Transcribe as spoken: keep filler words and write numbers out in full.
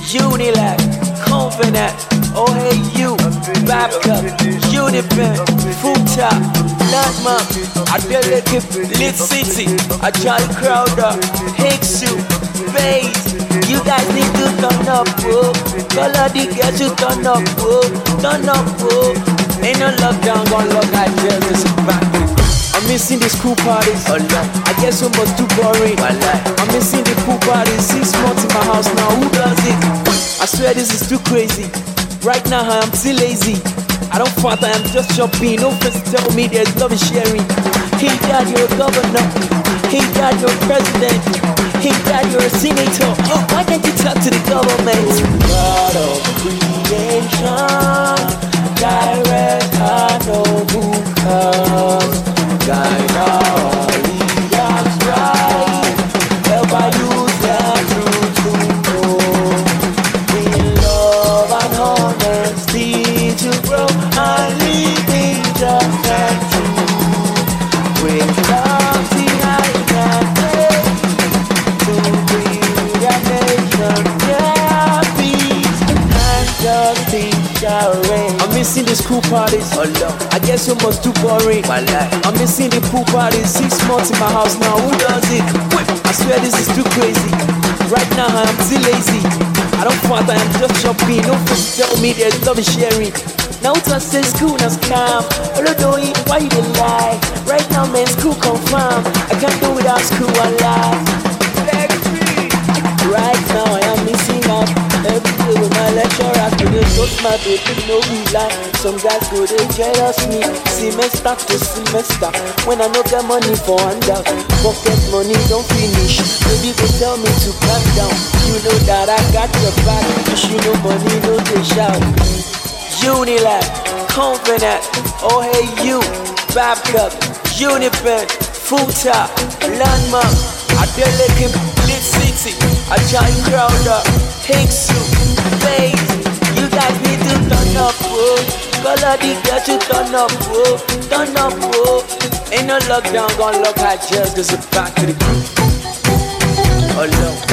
Unilag, Confident, oh hey you, Babka, Unipen, Futa, Landmark, Adeleke, Lit City, a Charlie Crowder, Hixu, Bass. You guys need to turn up, bro. Color the girls to turn up, bro. Turn up, bro. Ain't no lockdown, gonna lock out jail, this is back. I'm missing the school parties, oh no. I guess so much too boring, I'm missing the pool parties. Six months in my house now, who does it? I swear this is too crazy. Right now I'm still lazy. I don't fight, I am just shopping. No friends tell me there's love and sharing. Hey dad, you're a governor. Hey dad, you're a president. Hey dad, you're a senator. Oh, why can't you talk to the government? God of creation, direct I know who comes. Guide our leaders right. Help our youth their truth to know. In love and honesty to grow and live in just and true. With love behind and faith to bring a nation their peace and justice shall reign. I'm missing the school parties, oh no. I guess so much too boring, I'm missing the pool parties. Six months in my house now, who does it? I swear this is too crazy. Right now I'm still lazy. I don't fight, I am just shopping. No friends tell me there's love and sharing. Now it's not say school now scam. Although why you dey lie? Right now man, school confirm. I can't do without school alive. Right now I am missing out. Every day with my lecturer to the touch my baby, no be lie. Some guys go they jealous me, semester to semester. When I no get money for handout, pocket money don't finish. Baby go tell me to calm down. You know that I got your back. You know money no they shout. Unilag, Confident, oh hey you, Babka, Unipen, Futa, Landmark, Adeleke, Lit City, a Charlie Crowder, Hixu, Bass. You guys need to turn up, bro. Color the girls to turn up, bro. Turn up, bro. Ain't no lockdown, gonna lock our jails, cause it's back to the group. Oh no.